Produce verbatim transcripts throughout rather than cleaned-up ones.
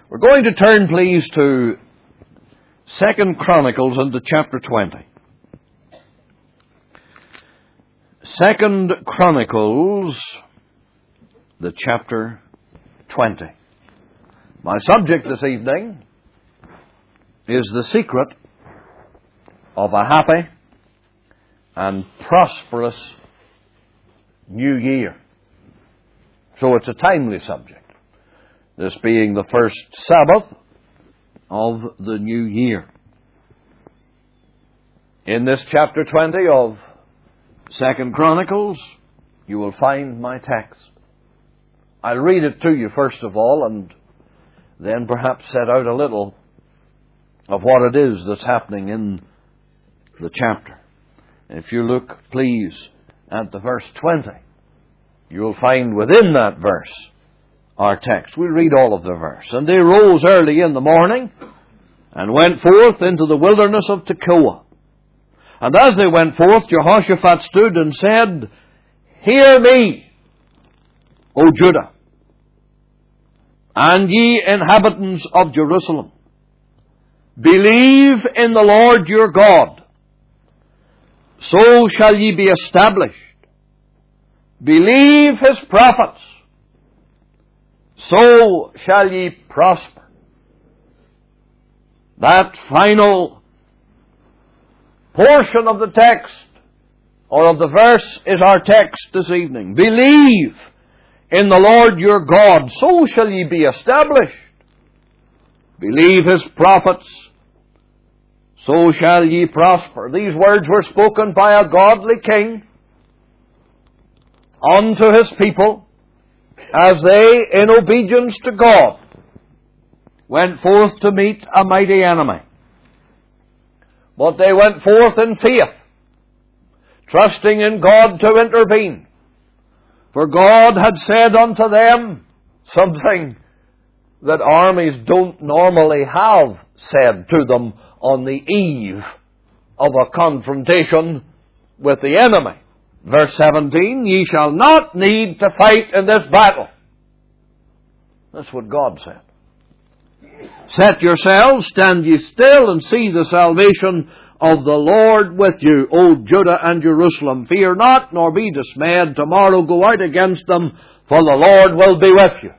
We're going to turn, please, to Second Chronicles and to chapter twenty. Second Chronicles, the chapter twenty. My subject this evening is the secret of a happy and prosperous new year. So it's a timely subject, this being the first Sabbath of the new year. In this chapter twenty of Second Chronicles, you will find my text. I'll read it to you first of all, and then perhaps set out a little of what it is that's happening in the chapter. If you look, please, at the verse twenty, you'll find within that verse our text. We'll read all of the verse. And they rose early in the morning and went forth into the wilderness of Tekoa. And as they went forth, Jehoshaphat stood and said, Hear me, O Judah, and ye inhabitants of Jerusalem. Believe in the Lord your God, so shall ye be established. Believe his prophets, so shall ye prosper. That final portion of the text, or of the verse, is our text this evening. Believe in the Lord your God, so shall ye be established. Believe his prophets, so shall ye prosper. These words were spoken by a godly king unto his people as they, in obedience to God, went forth to meet a mighty enemy. But they went forth in faith, trusting in God to intervene. For God had said unto them something that armies don't normally have said to them on the eve of a confrontation with the enemy. Verse seventeen, Ye shall not need to fight in this battle. That's what God said. Set yourselves, stand ye still, and see the salvation of the Lord with you, O Judah and Jerusalem. Fear not, nor be dismayed. Tomorrow go out against them, for the Lord will be with you.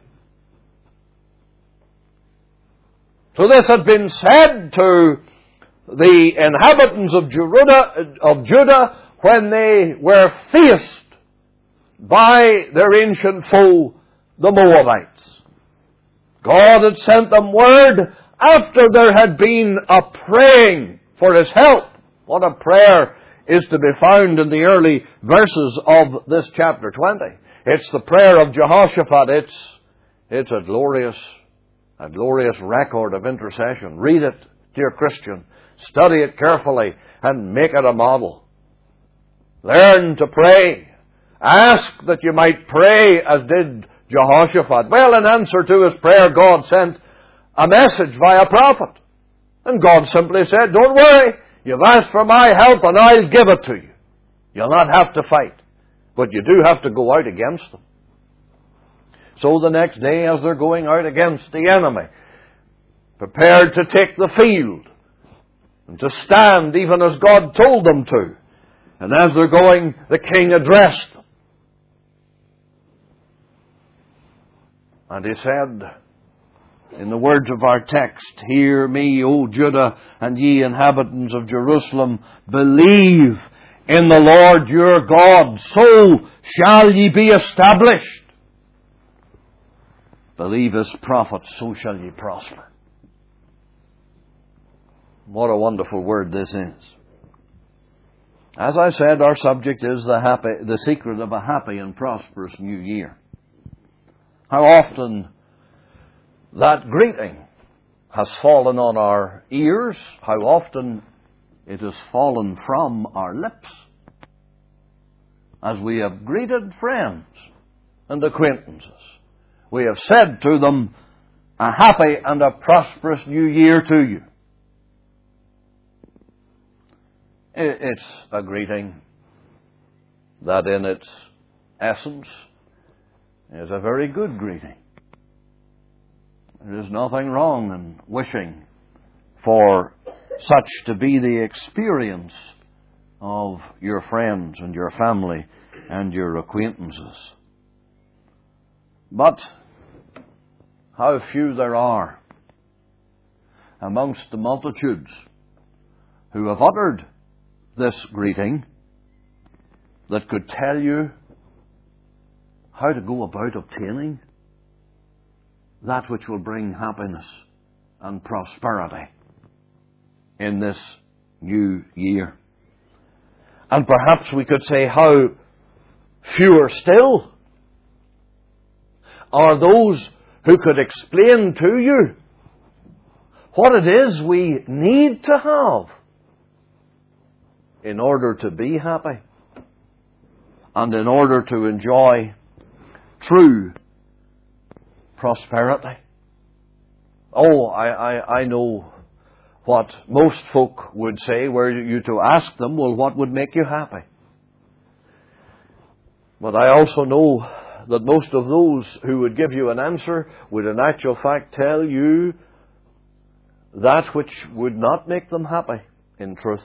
So this had been said to the inhabitants of Judah, of Judah when they were faced by their ancient foe, the Moabites. God had sent them word after there had been a praying for his help. What a prayer is to be found in the early verses of this chapter twenty. It's the prayer of Jehoshaphat. It's, it's a glorious, a glorious record of intercession. Read it, dear Christian. Study it carefully and make it a model. Learn to pray. Ask that you might pray as did Jehoshaphat. Well, in answer to his prayer, God sent a message via prophet. And God simply said, Don't worry, you've asked for my help and I'll give it to you. You'll not have to fight, but you do have to go out against them. So the next day, as they're going out against the enemy, prepared to take the field and to stand even as God told them to, and as they're going, the king addressed them. And he said, in the words of our text, Hear me, O Judah, and ye inhabitants of Jerusalem, believe in the Lord your God, so shall ye be established. Believe his prophets, so shall ye prosper. What a wonderful word this is. As I said, our subject is the happy, the secret of a happy and prosperous new year. How often that greeting has fallen on our ears, how often it has fallen from our lips as we have greeted friends and acquaintances. We have said to them, a happy and a prosperous new year to you. It's a greeting that in its essence is a very good greeting. There is nothing wrong in wishing for such to be the experience of your friends and your family and your acquaintances. But how few there are amongst the multitudes who have uttered this greeting that could tell you how to go about obtaining that which will bring happiness and prosperity in this new year. And perhaps we could say how fewer still are those who could explain to you what it is we need to have in order to be happy and in order to enjoy true prosperity. Oh, I, I, I know what most folk would say were you to ask them, well, what would make you happy? But I also know that most of those who would give you an answer would in actual fact tell you that which would not make them happy in truth.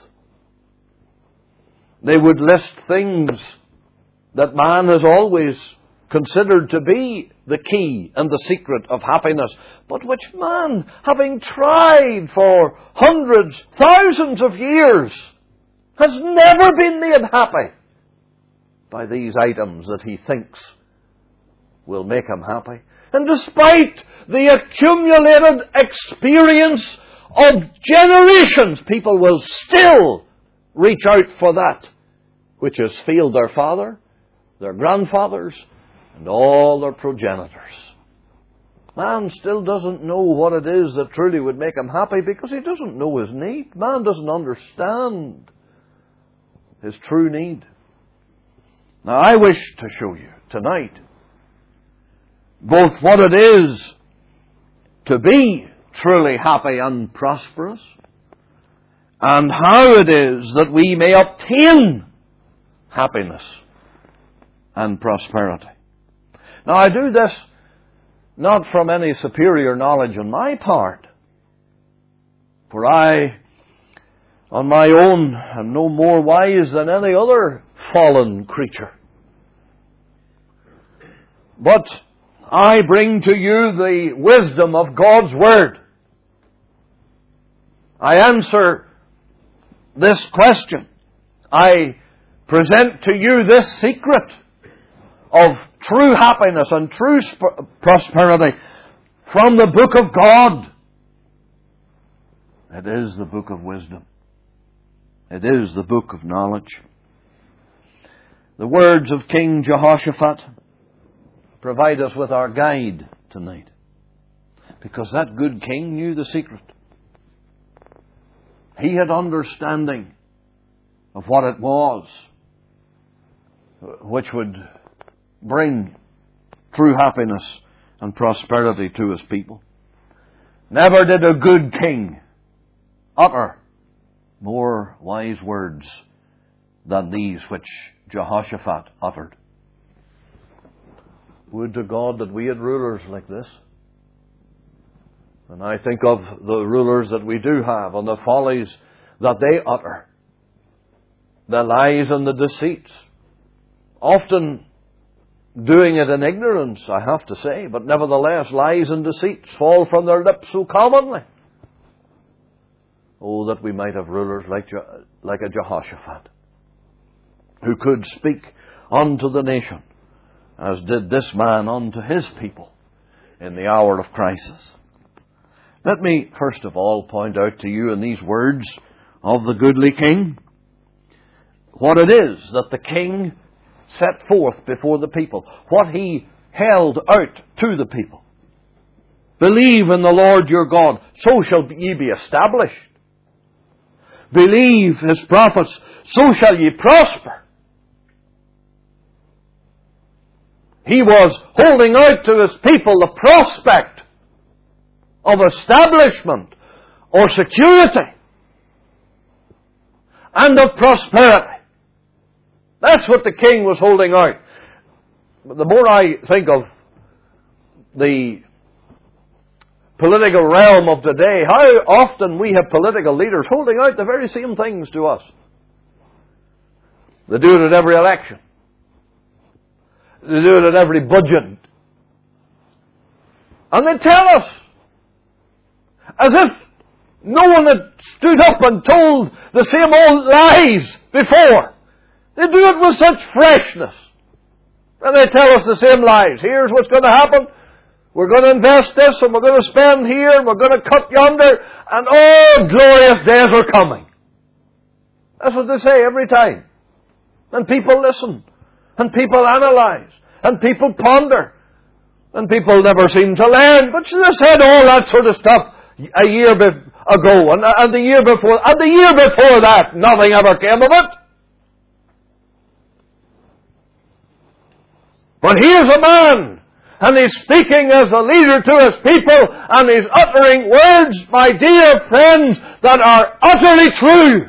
They would list things that man has always considered to be the key and the secret of happiness, but which man, having tried for hundreds, thousands of years, has never been made happy by these items that he thinks will make him happy. And despite the accumulated experience of generations, people will still reach out for that which has failed their father, their grandfathers, and all their progenitors. Man still doesn't know what it is that truly would make him happy because he doesn't know his need. Man doesn't understand his true need. Now, I wish to show you tonight both what it is to be truly happy and prosperous, and how it is that we may obtain happiness and prosperity. Now, I do this not from any superior knowledge on my part, for I, on my own, am no more wise than any other fallen creature. But I bring to you the wisdom of God's Word. I answer this question. I present to you this secret of true happiness and true sp- prosperity from the book of God. It is the book of wisdom. It is the book of knowledge. The words of King Jehoshaphat provide us with our guide tonight, because that good king knew the secret. He had understanding of what it was which would bring true happiness and prosperity to his people. Never did a good king utter more wise words than these which Jehoshaphat uttered. Would to God that we had rulers like this. And I think of the rulers that we do have and the follies that they utter, the lies and the deceits, often doing it in ignorance, I have to say, but nevertheless lies and deceits fall from their lips so commonly. Oh, that we might have rulers like, Je- like a Jehoshaphat, who could speak unto the nation as did this man unto his people in the hour of crisis. Let me first of all point out to you in these words of the goodly king what it is that the king set forth before the people, what he held out to the people. Believe in the Lord your God, so shall ye be established. Believe his prophets, so shall ye prosper. He was holding out to his people the prospect of establishment or security and of prosperity. That's what the king was holding out. But the more I think of the political realm of today, how often we have political leaders holding out the very same things to us. They do it at every election. They do it at every budget. And they tell us, as if no one had stood up and told the same old lies before. They do it with such freshness. And they tell us the same lies. Here's what's going to happen. We're going to invest this, and we're going to spend here, and we're going to cut yonder, and oh, glorious days are coming. That's what they say every time. And people listen, and people analyze, and people ponder, and people never seem to learn. But they said all that sort of stuff a year be- ago, and, and the year before, and the year before that, nothing ever came of it. But here's a man, and he's speaking as a leader to his people, and he's uttering words, my dear friends, that are utterly true.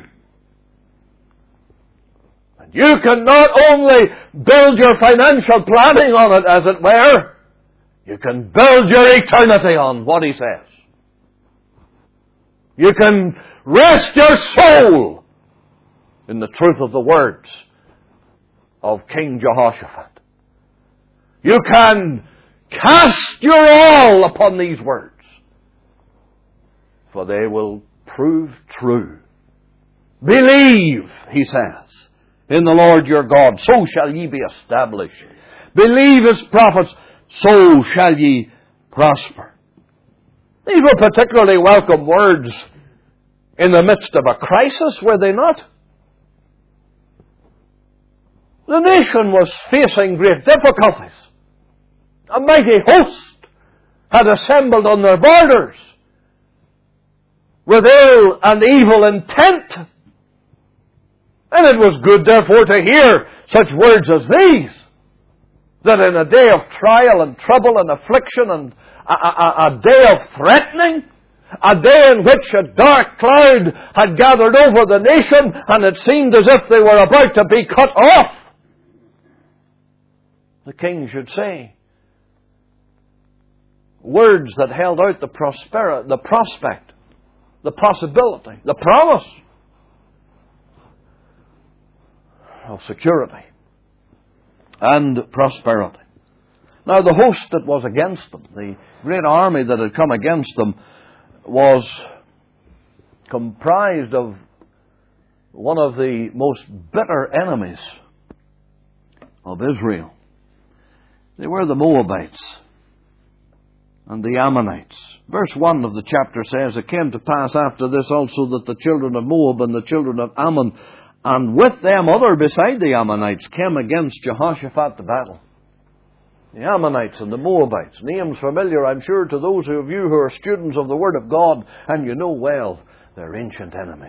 And you can not only build your financial planning on it, as it were, you can build your eternity on what he says. You can rest your soul in the truth of the words of King Jehoshaphat. You can cast your all upon these words, for they will prove true. Believe, he says, in the Lord your God, so shall ye be established. Believe his prophets, so shall ye prosper. These were particularly welcome words in the midst of a crisis, were they not? The nation was facing great difficulties. A mighty host had assembled on their borders with ill and evil intent. And it was good, therefore, to hear such words as these, that in a day of trial and trouble and affliction and a, a, a day of threatening, a day in which a dark cloud had gathered over the nation and it seemed as if they were about to be cut off, the king should say words that held out the prosperity, the prospect, the possibility, the promise of security and prosperity. Now, the host that was against them, the great army that had come against them, was comprised of one of the most bitter enemies of Israel. They were the Moabites and the Ammonites. Verse one of the chapter says, it came to pass after this also that the children of Moab and the children of Ammon, and with them other beside the Ammonites, came against Jehoshaphat to battle. The Ammonites and the Moabites, names familiar, I'm sure, to those of you who are students of the Word of God, and you know well, they're ancient enemies.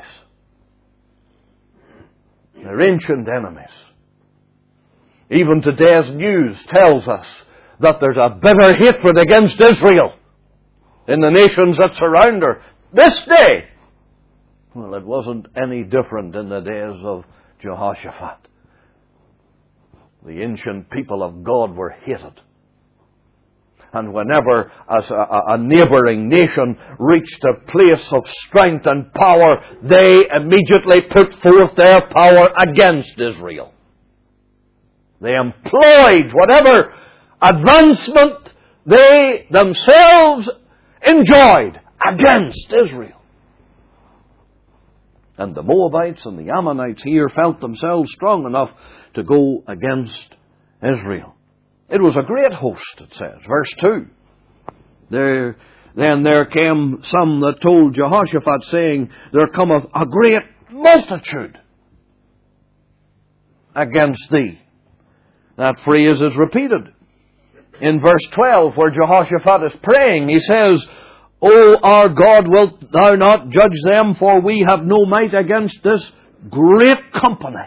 They're ancient enemies. Even today's news tells us that there's a bitter hatred against Israel in the nations that surround her. This day, well, it wasn't any different in the days of Jehoshaphat. The ancient people of God were hated. And whenever as a, a neighbouring nation reached a place of strength and power, they immediately put forth their power against Israel. They employed whatever advancement they themselves enjoyed against Israel. And the Moabites and the Ammonites here felt themselves strong enough to go against Israel. It was a great host, it says. Verse two. There, then there came some that told Jehoshaphat, saying, there cometh a great multitude against thee. That phrase is repeated in verse twelve, where Jehoshaphat is praying. He says, O our God, wilt thou not judge them, for we have no might against this great company.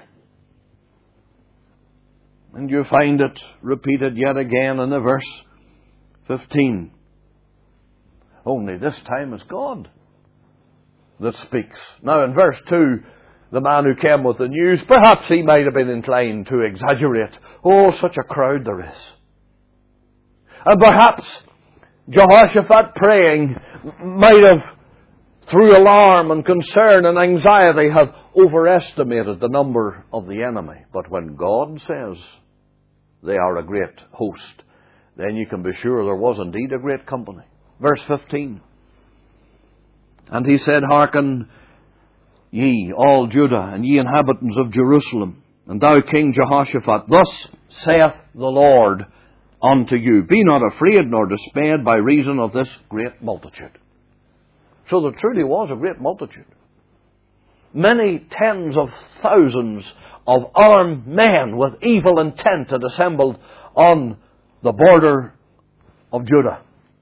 And you find it repeated yet again in the verse fifteen. Only this time it's God that speaks. Now in verse two, the man who came with the news, perhaps he might have been inclined to exaggerate. Oh, such a crowd there is. And perhaps Jehoshaphat praying might have, through alarm and concern and anxiety, have overestimated the number of the enemy. But when God says they are a great host, then you can be sure there was indeed a great company. Verse fifteen. And he said, Hearken ye, all Judah, and ye inhabitants of Jerusalem, and thou King Jehoshaphat, thus saith the Lord unto you, Be not afraid nor dismayed by reason of this great multitude. So there truly was a great multitude. Many tens of thousands of armed men with evil intent had assembled on the border of Judah.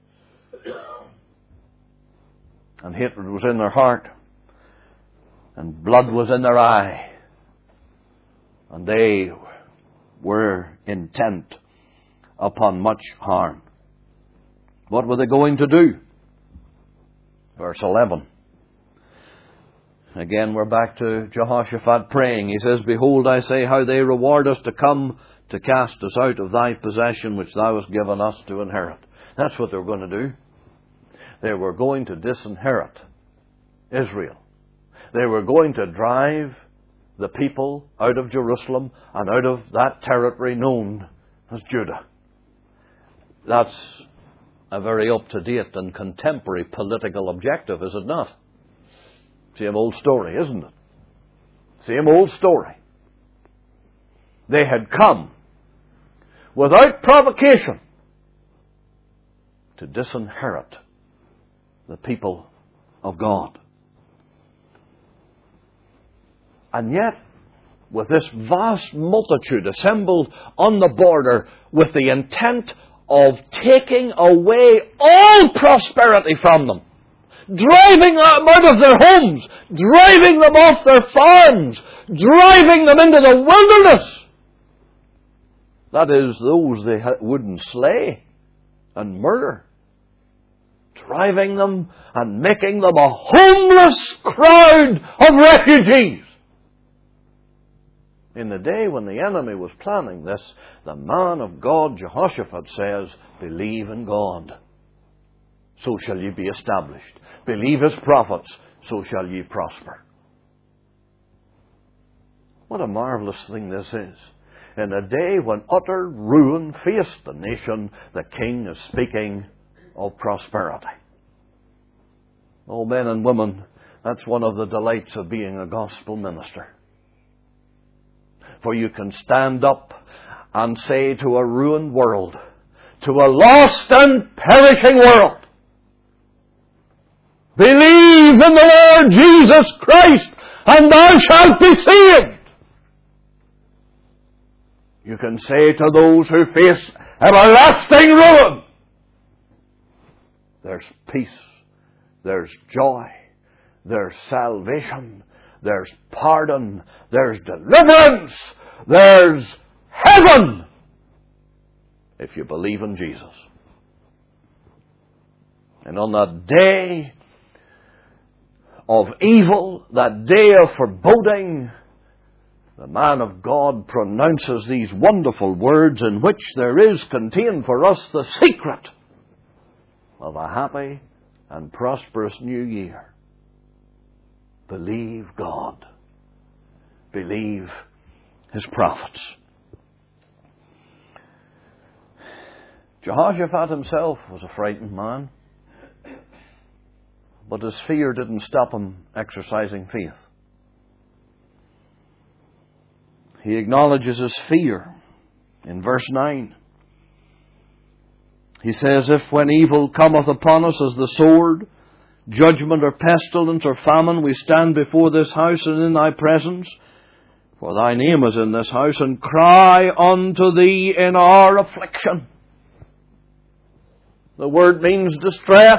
And hatred was in their heart, and blood was in their eye, and they were intent upon much harm. What were they going to do? Verse eleven. Again, we're back to Jehoshaphat praying. He says, Behold, I say how they reward us to come to cast us out of thy possession, which thou hast given us to inherit. That's what they were going to do. They were going to disinherit Israel. They were going to drive the people out of Jerusalem and out of that territory known as Judah. That's a very up-to-date and contemporary political objective, is it not? Same old story, isn't it? Same old story. They had come without provocation to disinherit the people of God. And yet, with this vast multitude assembled on the border with the intent of taking away all prosperity from them, driving them out of their homes, driving them off their farms, driving them into the wilderness. That is, those they wouldn't slay and murder. Driving them and making them a homeless crowd of refugees. In the day when the enemy was planning this, the man of God, Jehoshaphat, says, Believe in God, so shall ye be established. Believe His prophets, so shall ye prosper. What a marvelous thing this is. In a day when utter ruin faced the nation, the king is speaking of prosperity. Oh, men and women, that's one of the delights of being a gospel minister. For you can stand up and say to a ruined world, to a lost and perishing world, Believe in the Lord Jesus Christ, and thou shalt be saved. You can say to those who face everlasting ruin, there's peace, there's joy, there's salvation, there's pardon, there's deliverance, there's heaven, if you believe in Jesus. And on that day of evil, that day of foreboding, the man of God pronounces these wonderful words in which there is contained for us the secret of a happy and prosperous new year. Believe God. Believe His prophets. Jehoshaphat himself was a frightened man, but his fear didn't stop him exercising faith. He acknowledges his fear in verse nine. He says, If when evil cometh upon us as the sword, judgment or pestilence or famine, we stand before this house and in thy presence, for thy name is in this house, and cry unto thee in our affliction. The word means distress.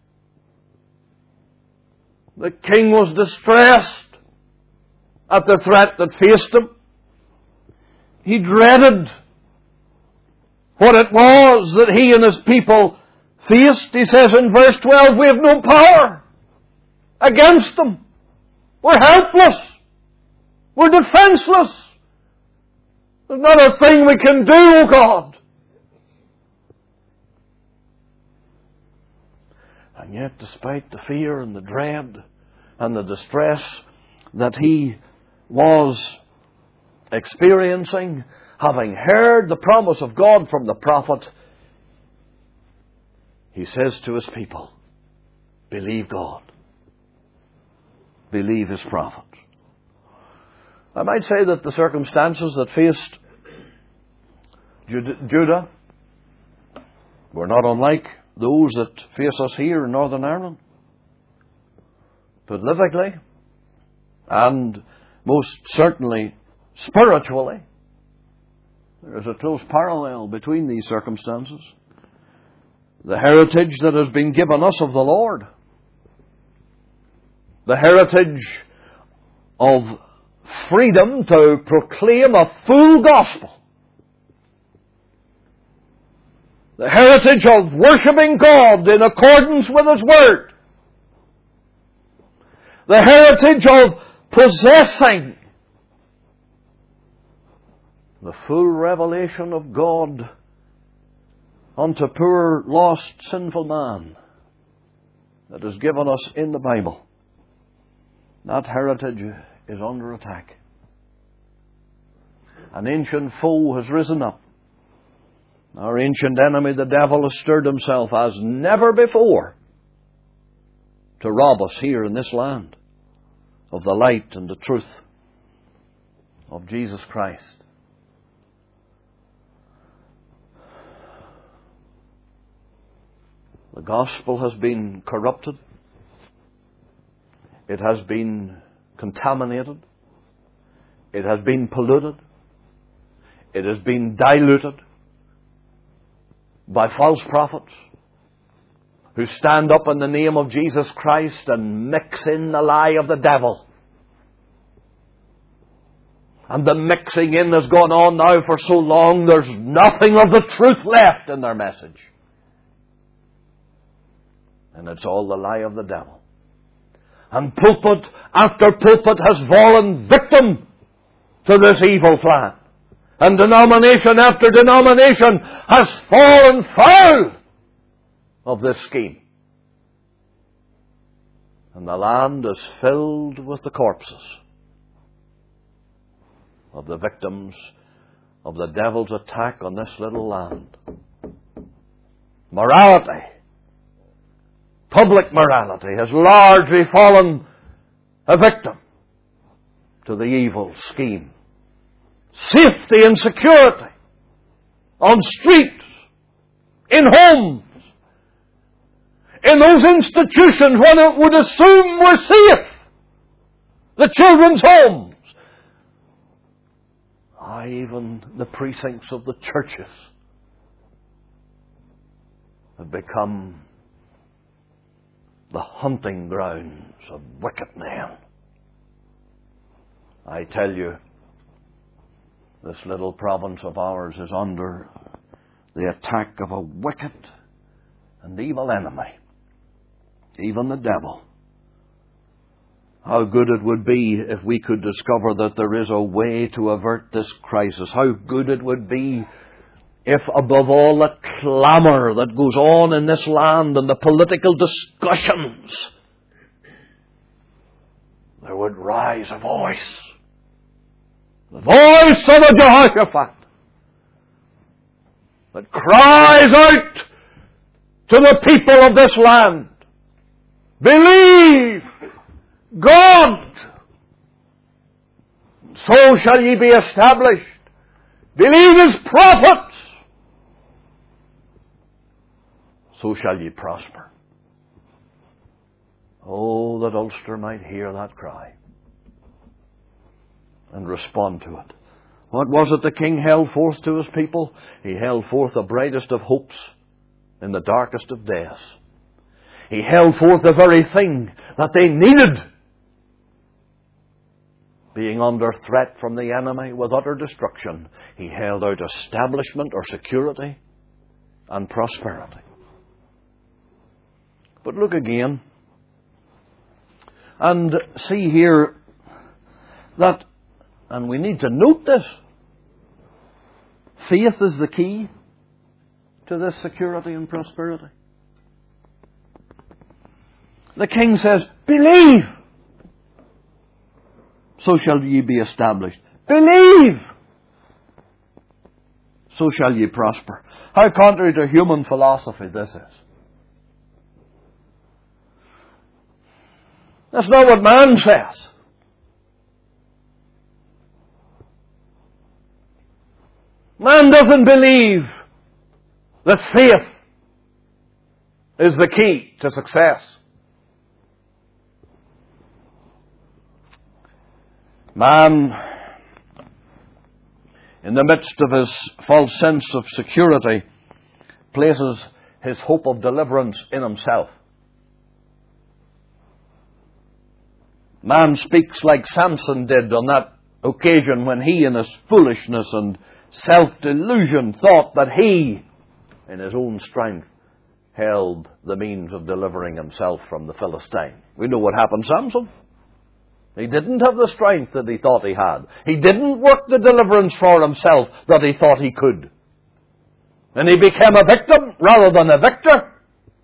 The king was distressed at the threat that faced him. He dreaded what it was that he and his people faced. He says in verse twelve, we have no power against them. We're helpless. We're defenseless. There's not a thing we can do, O God. And yet, despite the fear and the dread and the distress that he was experiencing, having heard the promise of God from the prophet, he says to his people, believe God. Believe his prophet. I might say that the circumstances that faced Judah were not unlike those that face us here in Northern Ireland. Politically, and most certainly spiritually, there is a close parallel between these circumstances. The heritage that has been given us of the Lord, the heritage of freedom to proclaim a full gospel, the heritage of worshipping God in accordance with His Word, the heritage of possessing the full revelation of God unto poor, lost, sinful man that is given us in the Bible. That heritage is under attack. An ancient foe has risen up. Our ancient enemy, the devil, has stirred himself as never before to rob us here in this land of the light and the truth of Jesus Christ. The gospel has been corrupted. It has been contaminated. It has been polluted. It has been diluted by false prophets who stand up in the name of Jesus Christ and mix in the lie of the devil. And the mixing in has gone on now for so long, there's nothing of the truth left in their message. And it's all the lie of the devil. And pulpit after pulpit has fallen victim to this evil plan. And denomination after denomination has fallen foul of this scheme. And the land is filled with the corpses of the victims of the devil's attack on this little land. Morality, public morality, has largely fallen a victim to the evil scheme. Safety and security on streets, in homes, in those institutions one would assume were safe, the children's homes, ah, even the precincts of the churches have become the hunting grounds of wicked men. I tell you, this little province of ours is under the attack of a wicked and evil enemy, even the devil. How good it would be if we could discover that there is a way to avert this crisis. How good it would be if, above all the clamour that goes on in this land and the political discussions, there would rise a voice. The voice of the Jehoshaphat that cries out to the people of this land, believe God, so shall ye be established. Believe His prophets, so shall ye prosper. Oh, that Ulster might hear that cry and respond to it. What was it the King held forth to his people? He held forth the brightest of hopes in the darkest of deaths. He held forth the very thing that they needed, being under threat from the enemy with utter destruction. He held out establishment or security and prosperity. But look again and see here that, and we need to note this, faith is the key to this security and prosperity. The king says, believe, so shall ye be established. Believe, so shall ye prosper. How contrary to human philosophy this is. That's not what man says. Man doesn't believe that faith is the key to success. Man, in the midst of his false sense of security, places his hope of deliverance in himself. Man speaks like Samson did on that occasion when he, in his foolishness and self-delusion, thought that he, in his own strength, held the means of delivering himself from the Philistine. We know what happened to Samson. He didn't have the strength that he thought he had. He didn't work the deliverance for himself that he thought he could. And he became a victim rather than a victor.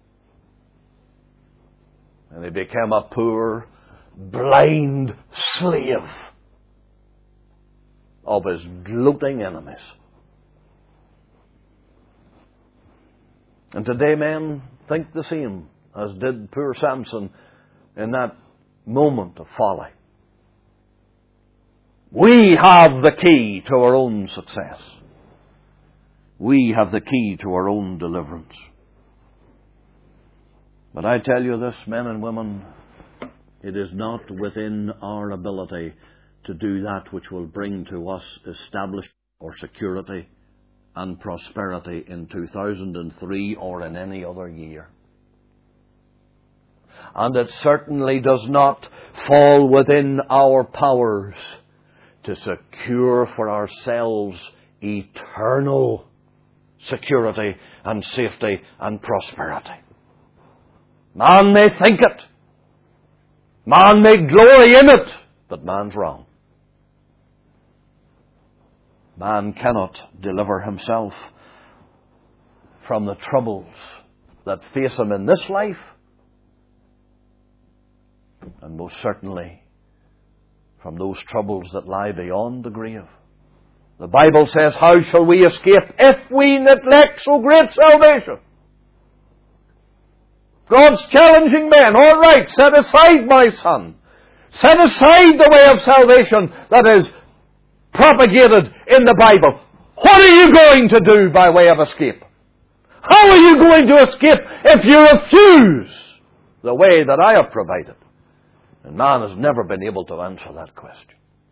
And he became a poor, blind slave of his gloating enemies. And today men think the same as did poor Samson in that moment of folly. We have the key to our own success. We have the key to our own deliverance. But I tell you this, men and women, it is not within our ability to do that which will bring to us establishment or security and prosperity in two thousand three or in any other year. And it certainly does not fall within our powers to secure for ourselves eternal security and safety and prosperity. Man may think it. Man may glory in it. But man's wrong. Man cannot deliver himself from the troubles that face him in this life, and most certainly from those troubles that lie beyond the grave. The Bible says, how shall we escape if we neglect so great salvation? God's challenging men, all right, set aside, my son. Set aside the way of salvation that is propagated in the Bible. What are you going to do by way of escape? How are you going to escape if you refuse the way that I have provided? And man has never been able to answer that question.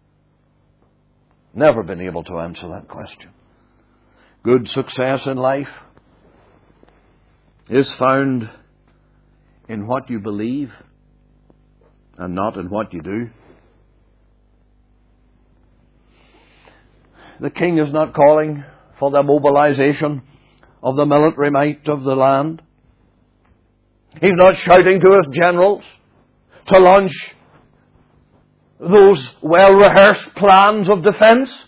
Never been able to answer that question. Good success in life is found in what you believe and not in what you do. The king is not calling for the mobilization of the military might of the land. He's not shouting to his generals to launch those well-rehearsed plans of defense.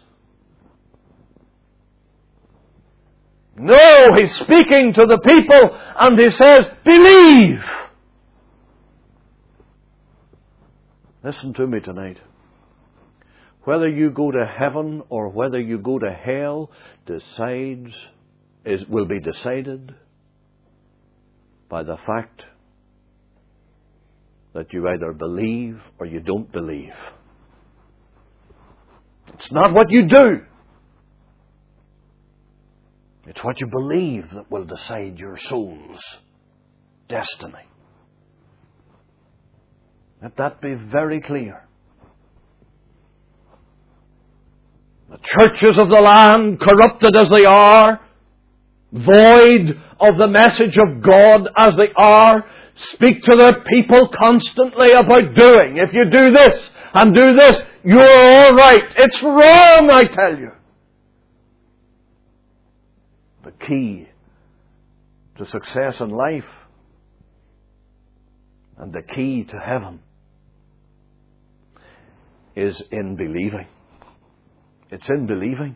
No, he's speaking to the people and he says, believe. Listen to me tonight. Whether you go to heaven or whether you go to hell decides is will be decided by the fact that you either believe or you don't believe. It's not what you do. It's what you believe that will decide your soul's destiny. Let that be very clear. The churches of the land, corrupted as they are, void of the message of God as they are, speak to their people constantly about doing. If you do this and do this, you're all right. It's wrong, I tell you. The key to success in life and the key to heaven is in believing. It's in believing.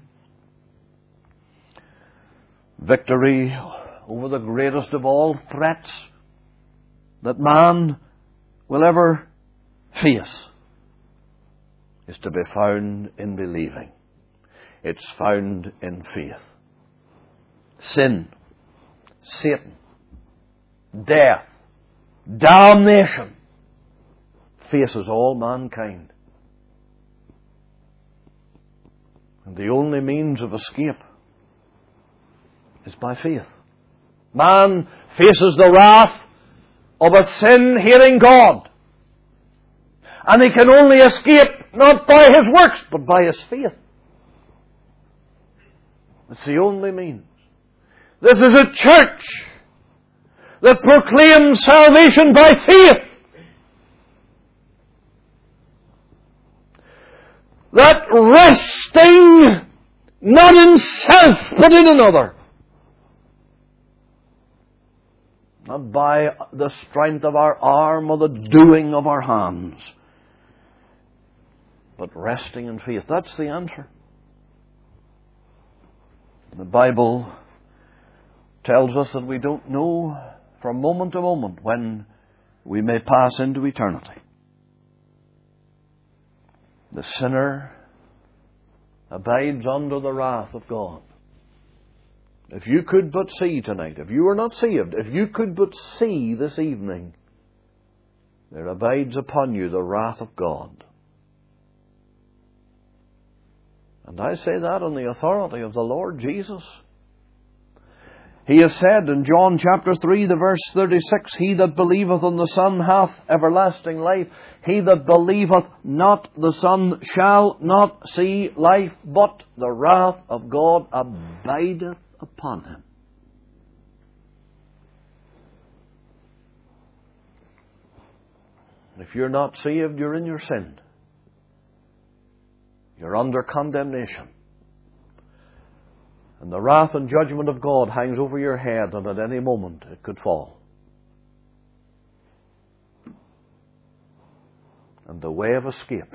Victory over the greatest of all threats that man will ever face is to be found in believing. It's found in faith. Sin, Satan, death, damnation faces all mankind. And the only means of escape is by faith. Man faces the wrath of a sin-hating God. And he can only escape not by his works, but by his faith. It's the only means. This is a church that proclaims salvation by faith. That resting not in self, but in another. Not by the strength of our arm or the doing of our hands, but resting in faith. That's the answer. The Bible tells us that we don't know from moment to moment when we may pass into eternity. The sinner abides under the wrath of God. If you could but see tonight, if you are not saved, if you could but see this evening, there abides upon you the wrath of God. And I say that on the authority of the Lord Jesus. He has said in John chapter three, the verse thirty-six, He that believeth on the Son hath everlasting life. He that believeth not the Son shall not see life, but the wrath of God abideth upon him. If you're not saved, you're in your sin. You're under condemnation. And the wrath and judgment of God hangs over your head, and at any moment it could fall. And the way of escape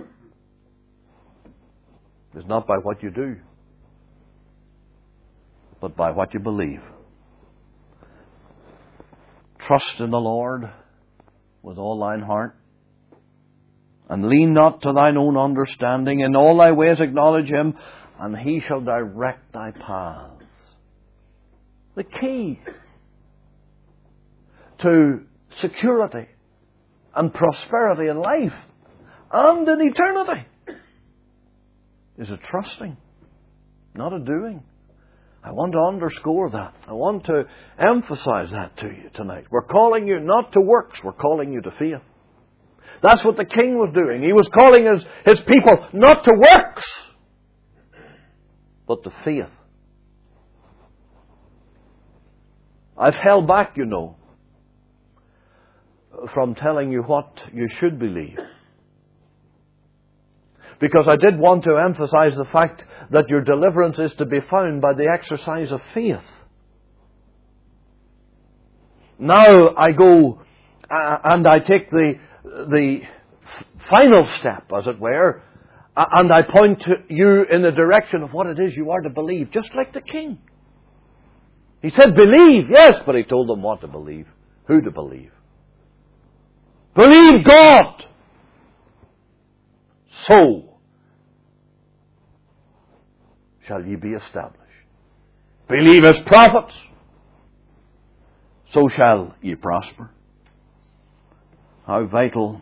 is not by what you do, but by what you believe. Trust in the Lord with all thine heart, and lean not to thine own understanding. In all thy ways acknowledge Him, and He shall direct thy paths. The key to security and prosperity in life and in eternity is a trusting, not a doing. I want to underscore that. I want to emphasize that to you tonight. We're calling you not to works, we're calling you to faith. That's what the king was doing. He was calling his, his people not to works, but to faith. I've held back, you know, from telling you what you should believe, because I did want to emphasize the fact that your deliverance is to be found by the exercise of faith. Now I go uh, and I take the the final step, as it were, uh, and I point to you in the direction of what it is you are to believe, just like the king. He said, believe, yes, but he told them what to believe, who to believe. Believe God. So shall ye be established. Believe His prophets. So shall ye prosper. How vital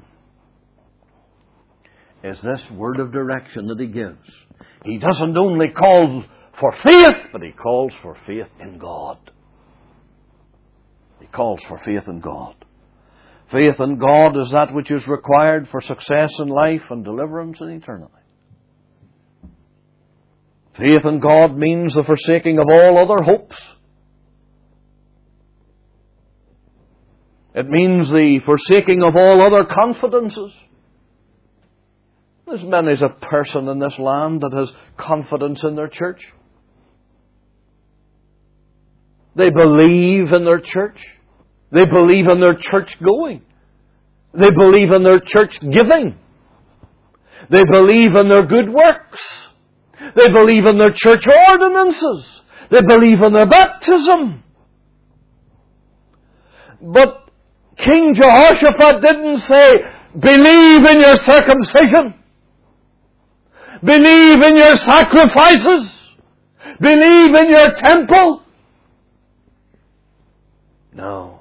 is this word of direction that He gives. He doesn't only call for faith, but He calls for faith in God. He calls for faith in God. Faith in God is that which is required for success in life and deliverance in eternity. Faith in God means the forsaking of all other hopes. It means the forsaking of all other confidences. There's many as a person in this land that has confidence in their church. They believe in their church. They believe in their church going. They believe in their church giving. They believe in their good works. They believe in their church ordinances. They believe in their baptism. But King Jehoshaphat didn't say, believe in your circumcision. Believe in your sacrifices. Believe in your temple. No.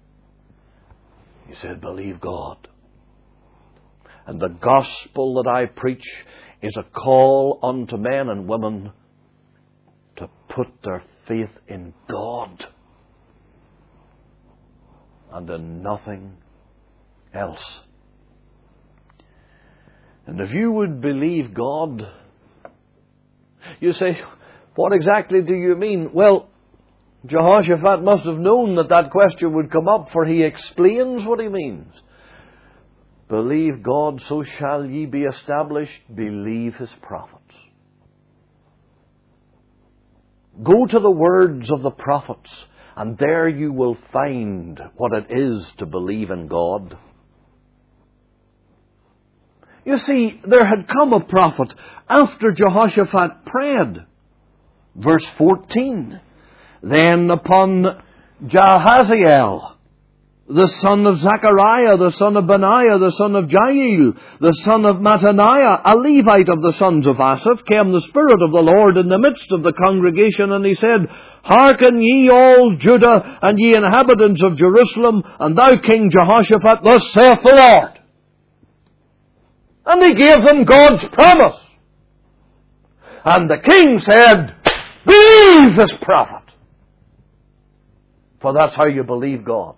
He said, believe God. And the gospel that I preach is a call unto men and women to put their faith in God and in nothing else. And if you would believe God, you say, what exactly do you mean? Well, Jehoshaphat must have known that that question would come up, for he explains what he means. Believe God, so shall ye be established. Believe His prophets. Go to the words of the prophets, and there you will find what it is to believe in God. You see, there had come a prophet after Jehoshaphat prayed. Verse fourteen. Then upon Jahaziel, the son of Zechariah, the son of Benaiah, the son of Jael, the son of Mattaniah, a Levite of the sons of Asaph, came the Spirit of the Lord in the midst of the congregation, and he said, Hearken ye all Judah, and ye inhabitants of Jerusalem, and thou King Jehoshaphat, thus saith the Lord. And he gave them God's promise. And the king said, believe this prophet. For that's how you believe God.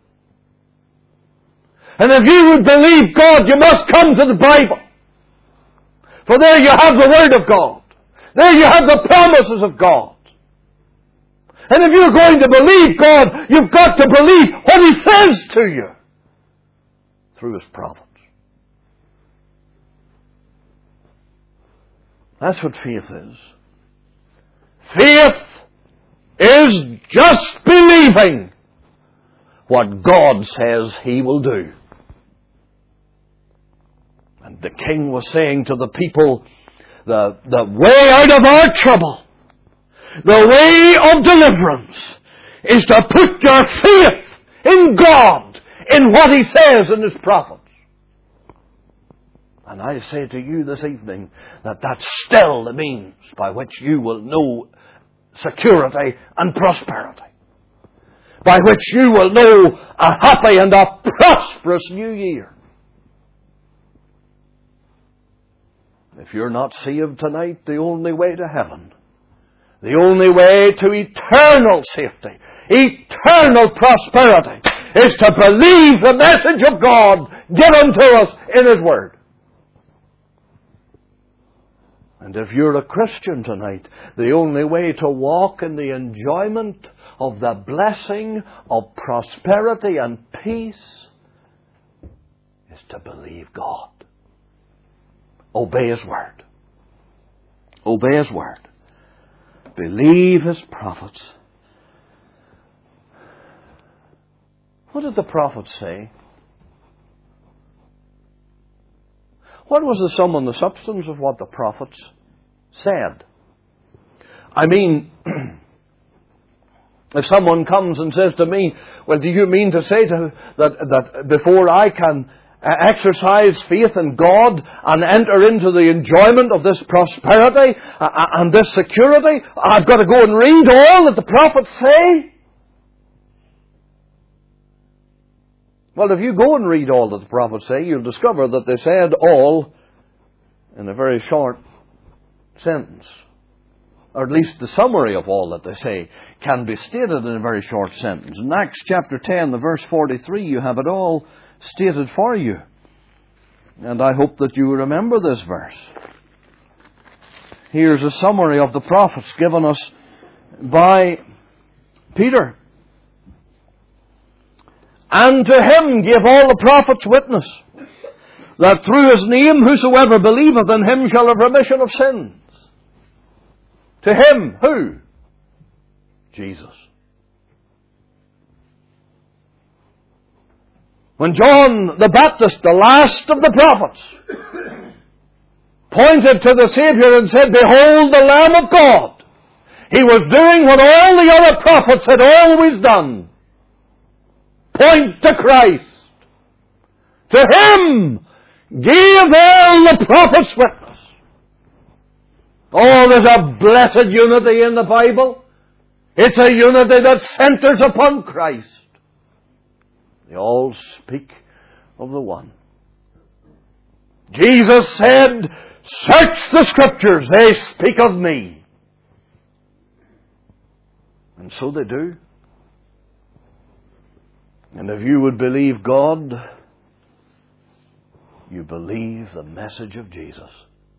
And if you would believe God, you must come to the Bible. For there you have the Word of God. There you have the promises of God. And if you're going to believe God, you've got to believe what He says to you through His prophets. That's what faith is. Faith is just believing what God says He will do. And the king was saying to the people, the, the way out of our trouble, the way of deliverance, is to put your faith in God, in what He says in His prophets. And I say to you this evening that that's still the means by which you will know security and prosperity. By which you will know a happy and a prosperous new year. If you're not saved tonight, the only way to heaven, the only way to eternal safety, eternal prosperity, is to believe the message of God given to us in His Word. And if you're a Christian tonight, the only way to walk in the enjoyment of the blessing of prosperity and peace is to believe God. Obey His Word. Obey His Word. Believe His prophets. What did the prophets say? What was the sum and the substance of what the prophets said? I mean, if someone comes and says to me, well, do you mean to say to, that, that before I can exercise faith in God and enter into the enjoyment of this prosperity and this security, I've got to go and read all that the prophets say? Well, if you go and read all that the prophets say, you'll discover that they said all in a very short sentence. Or at least the summary of all that they say can be stated in a very short sentence. In Acts chapter ten, the verse forty-three, you have it all stated for you. And I hope that you remember this verse. Here's a summary of the prophets given us by Peter. And to Him gave all the prophets witness, that through His name whosoever believeth in Him shall have remission of sins. To Him, who? Jesus. When John the Baptist, the last of the prophets, pointed to the Savior and said, Behold the Lamb of God, he was doing what all the other prophets had always done. point to Christ. To Him gave all the prophets witness. Oh, there's a blessed unity in the Bible. It's a unity that centers upon Christ. They all speak of the one. Jesus said, "Search the Scriptures, they speak of me." And so they do. And if you would believe God, you believe the message of Jesus.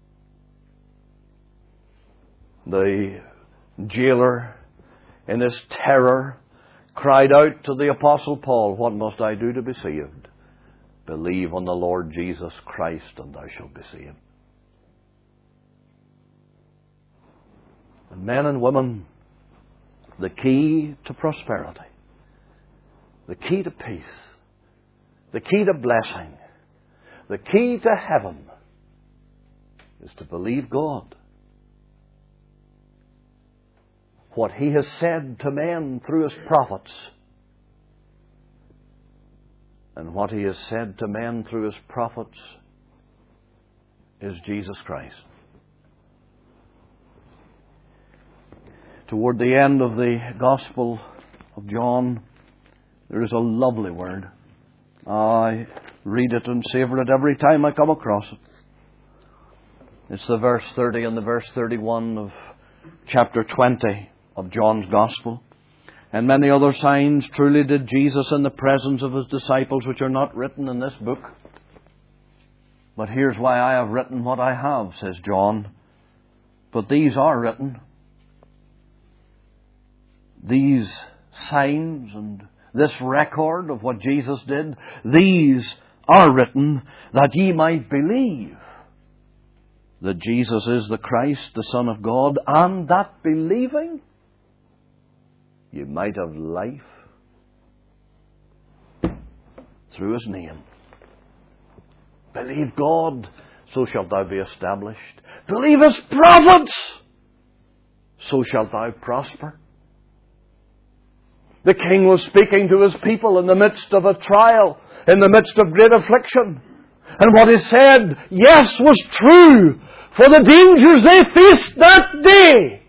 The jailer, in his terror, cried out to the Apostle Paul, "What must I do to be saved?" "Believe on the Lord Jesus Christ, and thou shalt be saved." And men and women, the key to prosperity, the key to peace, the key to blessing, the key to heaven is to believe God. What He has said to men through His prophets, and what He has said to men through His prophets is Jesus Christ. Toward the end of the Gospel of John, there is a lovely word. I read it and savor it every time I come across it. It's the verse thirty and the verse thirty-one of chapter twenty of John's Gospel. "And many other signs truly did Jesus in the presence of His disciples, which are not written in this book. But here's why I have written what I have," says John. "But these are written." These signs and this record of what Jesus did, these are written that ye might believe that Jesus is the Christ, the Son of God, and that believing you might have life through His name. Believe God, so shalt thou be established. Believe His prophets, so shalt thou prosper. The King was speaking to His people in the midst of a trial, in the midst of great affliction. And what He said, yes, was true for the dangers they faced that day.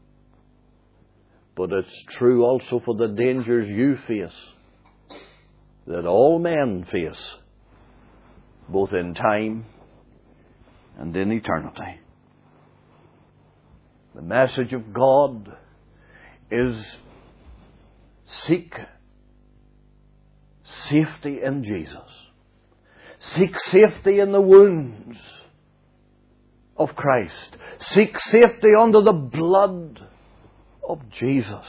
But it's true also for the dangers you face, that all men face, both in time and in eternity. The message of God is seek safety in Jesus. Seek safety in the wounds of Christ. Seek safety under the blood of Jesus.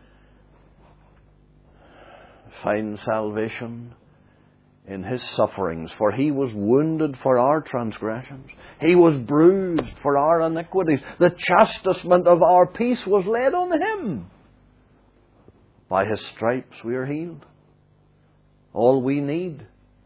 Find salvation in His sufferings, for He was wounded for our transgressions. He was bruised for our iniquities. The chastisement of our peace was laid on Him. By His stripes we are healed. All we need,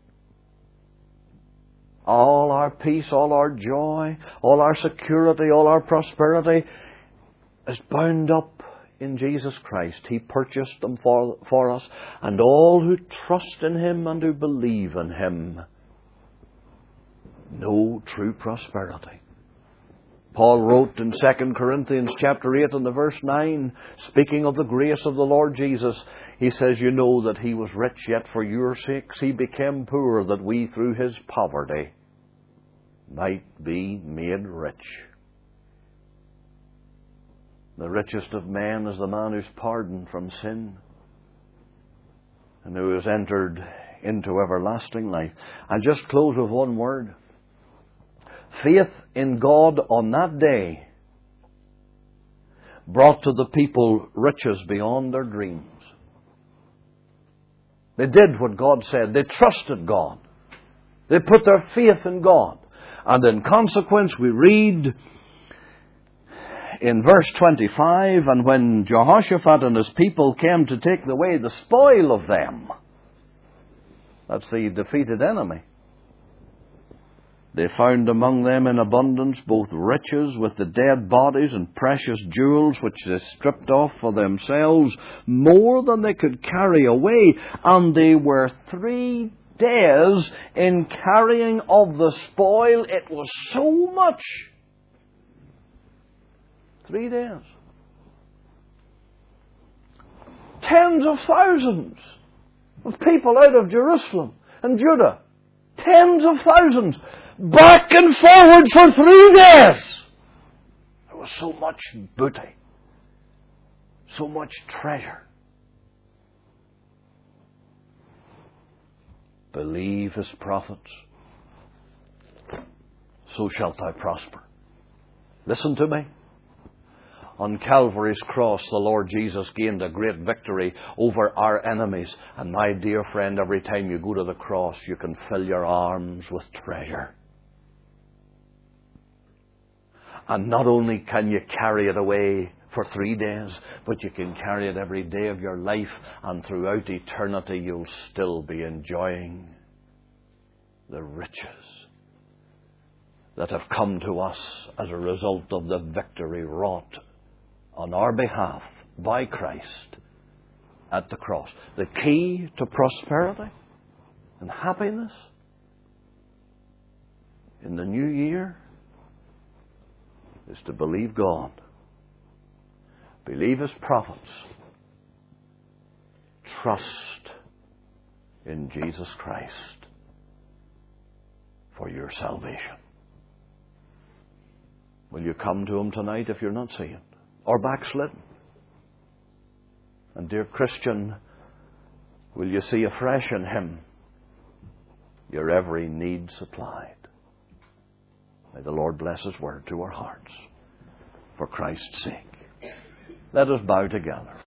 all our peace, all our joy, all our security, all our prosperity is bound up in Jesus Christ. He purchased them for, for us, and all who trust in Him and who believe in Him know true prosperity. Paul wrote in Second Corinthians chapter eight and the verse nine, speaking of the grace of the Lord Jesus, he says, "You know that He was rich, yet for your sakes He became poor, that we through His poverty might be made rich." The richest of men is the man who's pardoned from sin and who has entered into everlasting life. I'll just close with one word. Faith in God on that day brought to the people riches beyond their dreams. They did what God said. They trusted God. They put their faith in God. And in consequence, we read in verse twenty-five, "And when Jehoshaphat and his people came to take away the spoil of them," that's the defeated enemy, They found among them in abundance both riches with the dead bodies and precious jewels which they stripped off for themselves, more than they could carry away. And they were three days in carrying of the spoil. It was so much. Three days. Tens of thousands of people out of Jerusalem and Judah. Tens of thousands. Back and forward for three days. There was so much booty. So much treasure. Believe his prophets, so shalt thou prosper. Listen to me. On Calvary's cross, the Lord Jesus gained a great victory over our enemies. And my dear friend, every time you go to the cross, you can fill your arms with treasure. And not only can you carry it away for three days, but you can carry it every day of your life, and throughout eternity you'll still be enjoying the riches that have come to us as a result of the victory wrought on our behalf by Christ at the cross. The key to prosperity and happiness in the new year is to believe God, believe his prophets, trust in Jesus Christ for your salvation. Will you come to him tonight if you're not saved or backslidden? And dear Christian, will you see afresh in him your every need supplied? May the Lord bless his word to our hearts for Christ's sake. Let us bow together.